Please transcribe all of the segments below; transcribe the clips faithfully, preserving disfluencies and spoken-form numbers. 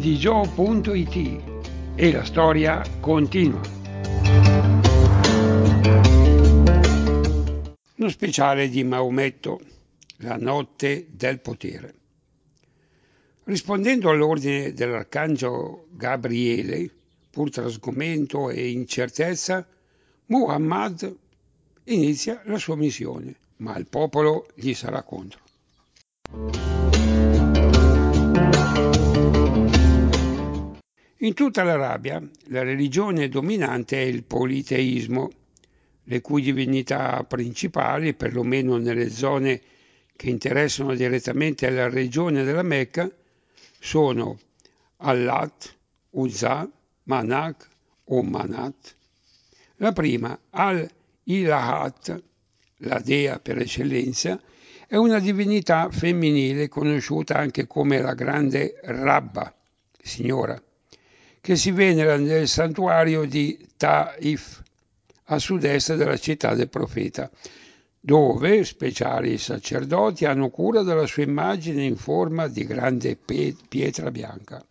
di gio punto it e la storia continua. Lo speciale di Maometto, la notte del potere. Rispondendo all'ordine dell'arcangelo Gabriele, pur tra sgomento e incertezza, Muhammad inizia la sua missione, ma il popolo gli sarà contro. In tutta l'Arabia la religione dominante è il politeismo, le cui divinità principali, perlomeno nelle zone che interessano direttamente la regione della Mecca, sono Allat, Uzza, Manak o Manat. La prima, Al-Ilahat, la dea per eccellenza, è una divinità femminile conosciuta anche come la grande Rabba, signora, che si venera nel santuario di Ta'if, a sud-est della città del profeta, dove speciali sacerdoti hanno cura della sua immagine in forma di grande pietra bianca.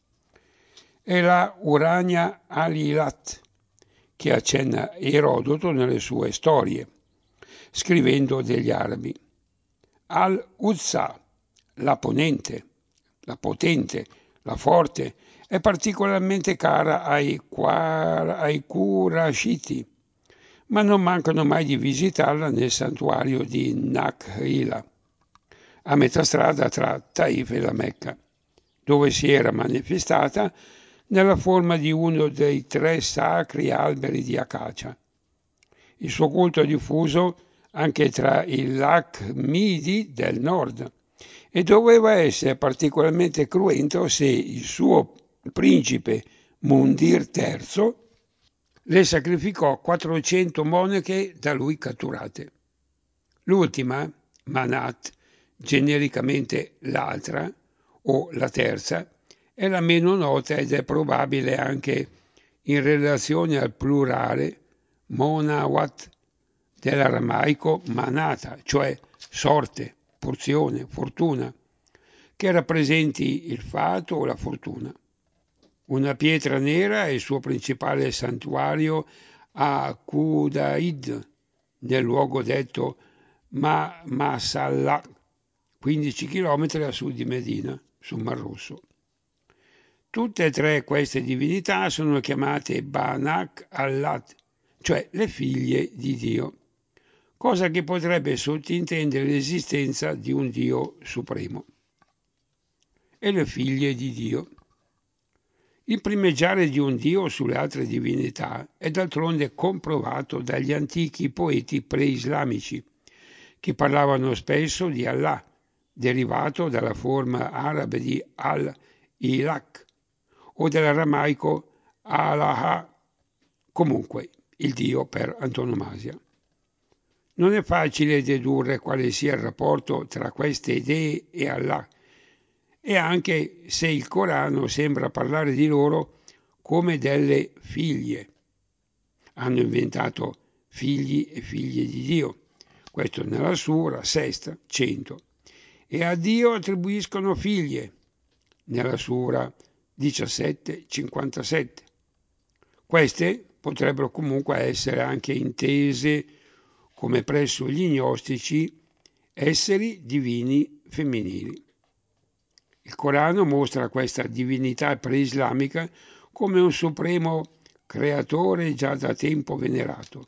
È la Urania Alilat, che accenna Erodoto nelle sue storie, scrivendo degli arabi. Al-Uzza, la ponente, la potente, la forte, è particolarmente cara ai, ai Qurashiti, ma non mancano mai di visitarla nel santuario di Nakhila, a metà strada tra Taif e la Mecca, dove si era manifestata nella forma di uno dei tre sacri alberi di acacia. Il suo culto è diffuso anche tra i Lakmidi del nord e doveva essere particolarmente cruento se il suo principe Mundir terzo le sacrificò quattrocento monache da lui catturate. L'ultima, Manat, genericamente l'altra o la terza, è la meno nota ed è probabile anche in relazione al plurale Monawat dell'aramaico manata, cioè sorte, porzione, fortuna, che rappresenti il fato o la fortuna. Una pietra nera è il suo principale santuario a Qudaid, nel luogo detto Ma Masalla, quindici chilometri a sud di Medina, sul Mar Rosso. Tutte e tre queste divinità sono chiamate Banak Allat, cioè le figlie di Dio, cosa che potrebbe sottintendere l'esistenza di un Dio supremo. E le figlie di Dio. Il primeggiare di un dio sulle altre divinità è d'altronde comprovato dagli antichi poeti pre-islamici, che parlavano spesso di Allah, derivato dalla forma arabe di al-Ilak, o dell'aramaico Allah, comunque il dio per antonomasia. Non è facile dedurre quale sia il rapporto tra queste dee e Allah, e anche se il Corano sembra parlare di loro come delle figlie. Hanno inventato figli e figlie di Dio, questo nella Sura sesta, cento, e a Dio attribuiscono figlie, nella Sura diciassette, cinquantasette. Queste potrebbero comunque essere anche intese, come presso gli gnostici, esseri divini femminili. Il Corano mostra questa divinità pre-islamica come un supremo creatore già da tempo venerato.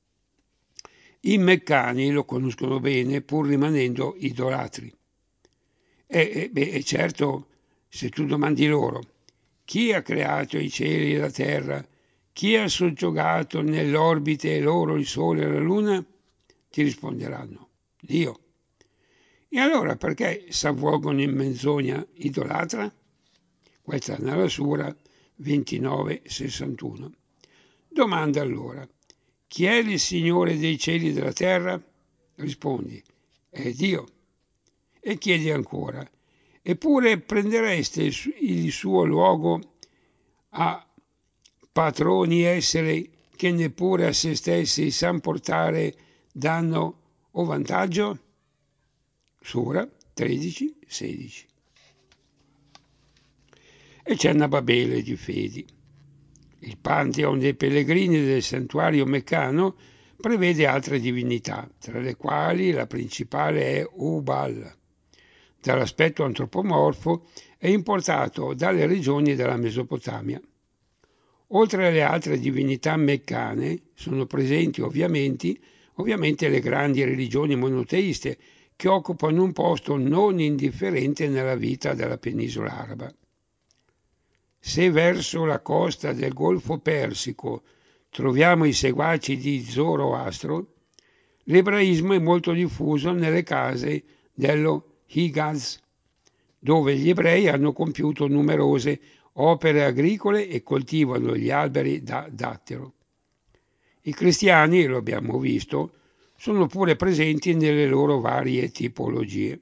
I meccani lo conoscono bene pur rimanendo idolatri. E, e, beh, e certo, se tu domandi loro chi ha creato i cieli e la terra, chi ha soggiogato nell'orbite loro il sole e la luna, ti risponderanno Dio. E allora perché s'avvolgono in menzogna idolatra? Questa è nella Sura ventinove sessantuno. Domanda allora, chi è il Signore dei cieli e della terra? Rispondi, è Dio. E chiedi ancora, eppure prendereste il suo luogo a patroni esseri che neppure a se stessi san portare danno o vantaggio? Sura tredici sedici. e c'è una Babele di fedi. Il Pantheon dei pellegrini del santuario meccano prevede altre divinità, tra le quali la principale è Ubal. Dall'aspetto antropomorfo è importato dalle regioni della Mesopotamia. Oltre alle altre divinità meccane sono presenti ovviamente, ovviamente le grandi religioni monoteiste che occupano un posto non indifferente nella vita della penisola araba. Se verso la costa del Golfo Persico troviamo i seguaci di Zoroastro, l'ebraismo è molto diffuso nelle case dello Higaz, dove gli ebrei hanno compiuto numerose opere agricole e coltivano gli alberi da dattero. I cristiani, lo abbiamo visto, sono pure presenti nelle loro varie tipologie.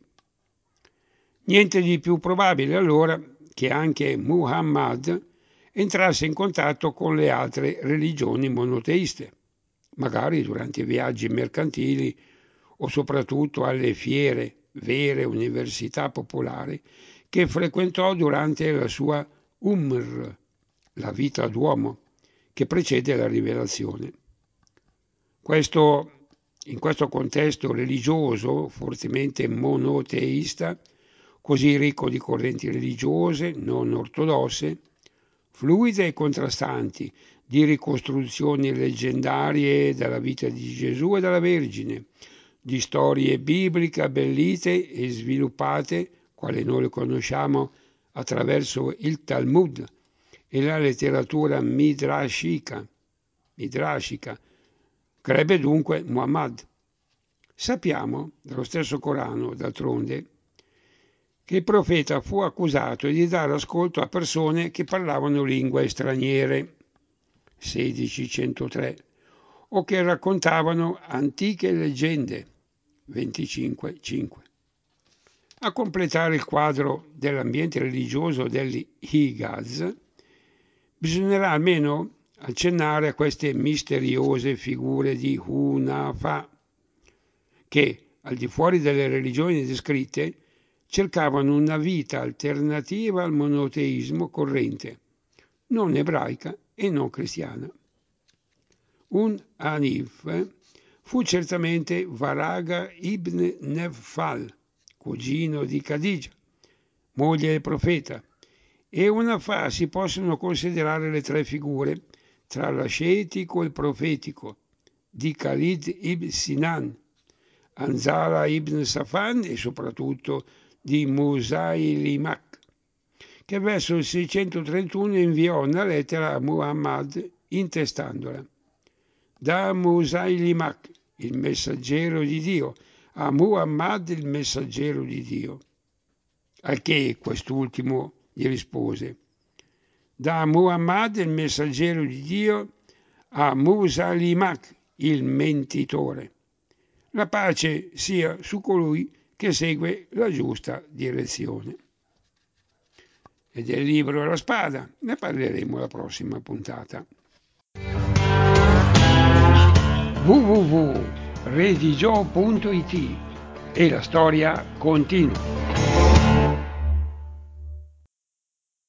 Niente di più probabile allora che anche Muhammad entrasse in contatto con le altre religioni monoteiste, magari durante i viaggi mercantili o soprattutto alle fiere, vere università popolari, che frequentò durante la sua Umr, la vita d'uomo, che precede la rivelazione. Questo, in questo contesto religioso fortemente monoteista, così ricco di correnti religiose non ortodosse, fluide e contrastanti, di ricostruzioni leggendarie della vita di Gesù e della Vergine, di storie bibliche abbellite e sviluppate, quale noi le conosciamo attraverso il Talmud e la letteratura midrashica, midrashica, crebbe dunque Muhammad. Sappiamo, dallo stesso Corano, d'altronde, che il profeta fu accusato di dare ascolto a persone che parlavano lingue straniere, sedici centotré, o che raccontavano antiche leggende, venticinque cinque. A completare il quadro dell'ambiente religioso degli Higaz, bisognerà almeno accennare a queste misteriose figure di Hunafa, che, al di fuori delle religioni descritte, cercavano una vita alternativa al monoteismo corrente, non ebraica e non cristiana. Un Hanif fu certamente Varaga ibn Nefal, cugino di Khadija, moglie del profeta, e una fa si possono considerare le tre figure tra l'ascetico e il profetico di Khalid ibn Sinan, Anzala ibn Safan e soprattutto di Musaylimak, che verso il seicentotrentuno inviò una lettera a Muhammad intestandola: da Musaylimak, il messaggero di Dio, a Muhammad, il messaggero di Dio. Al che quest'ultimo gli rispose: da Muhammad, il messaggero di Dio, a Musaylimak, il mentitore. La pace sia su colui che segue la giusta direzione. E del libro La spada ne parleremo alla prossima puntata. w w w punto redigio punto it e la storia continua.